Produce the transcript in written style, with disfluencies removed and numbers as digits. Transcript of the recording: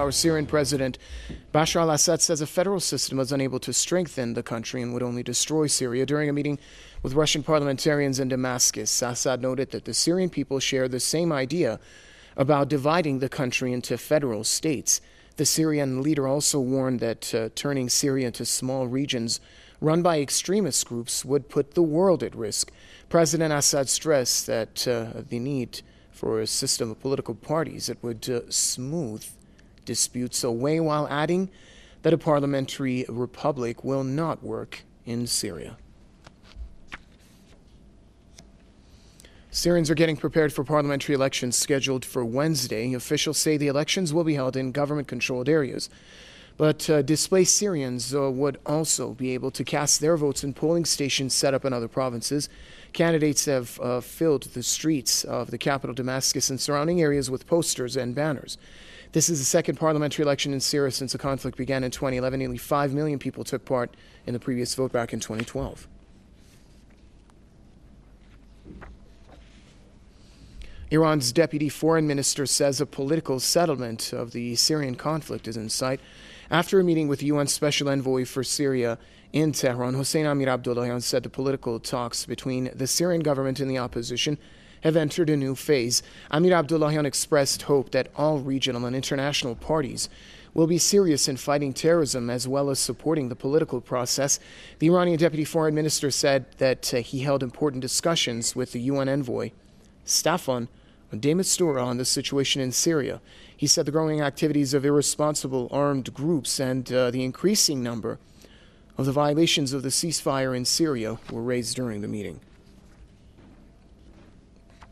Our Syrian President Bashar al-Assad says a federal system is unable to strengthen the country and would only destroy Syria. During a meeting with Russian parliamentarians in Damascus, Assad noted that the Syrian people share the same idea about dividing the country into federal states. The Syrian leader also warned that turning Syria into small regions run by extremist groups would put the world at risk. President Assad stressed that the need for a system of political parties that would smooth disputes away, while adding that a parliamentary republic will not work in Syria. Syrians are getting prepared for parliamentary elections scheduled for Wednesday. Officials say the elections will be held in government-controlled areas. But displaced Syrians would also be able to cast their votes in polling stations set up in other provinces. Candidates have filled the streets of the capital, Damascus, and surrounding areas with posters and banners. This is the second parliamentary election in Syria since the conflict began in 2011. Nearly 5 million people took part in the previous vote back in 2012. Iran's deputy foreign minister says a political settlement of the Syrian conflict is in sight. After a meeting with the UN Special Envoy for Syria in Tehran, Hossein Amir-Abdollahian said the political talks between the Syrian government and the opposition have entered a new phase. Amir-Abdollahian expressed hope that all regional and international parties will be serious in fighting terrorism as well as supporting the political process. The Iranian deputy foreign minister said that he held important discussions with the UN envoy, Staffan de Mistura, on the situation in Syria. He said the growing activities of irresponsible armed groups and the increasing number of the violations of the ceasefire in Syria were raised during the meeting.